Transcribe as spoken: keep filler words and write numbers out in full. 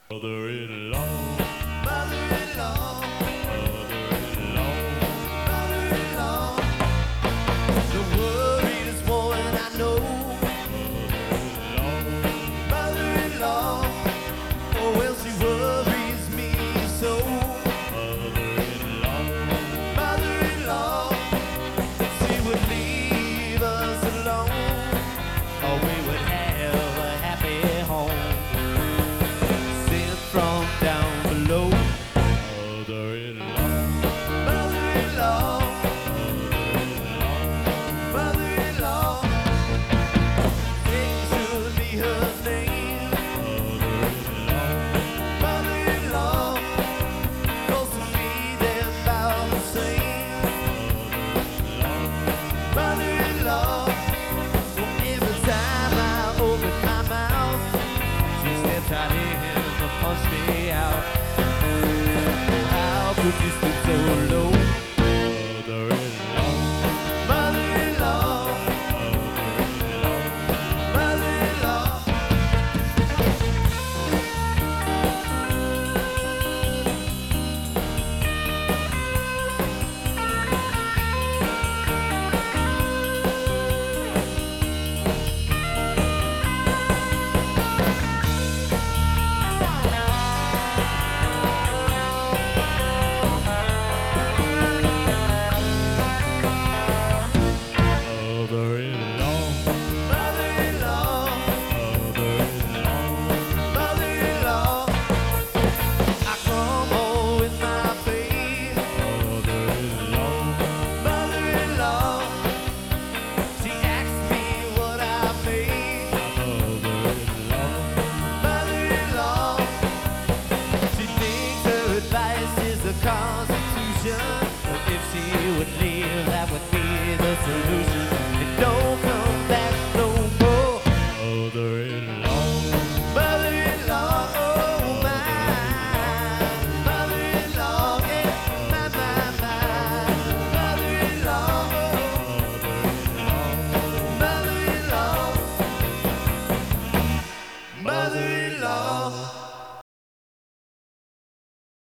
Mother-in-law, Mother-in-law, mother-in-law, mother-in-law. Don't worry this morning, I know. mother-in-law, Mother-in-law, oh well, she worries me so. mother-in-law, Mother-in-law, she would leave us alone, or we would have a happy home. Sent from down below. mother-in-law, Mother-in-law, mother-in-law, mother-in-law, it should be her name. mother-in-law, Mother-in-law, 'cause to me they're about the same. Mother-in-law, well, every time I open my mouth, she steps right in and punch me out. How could you speak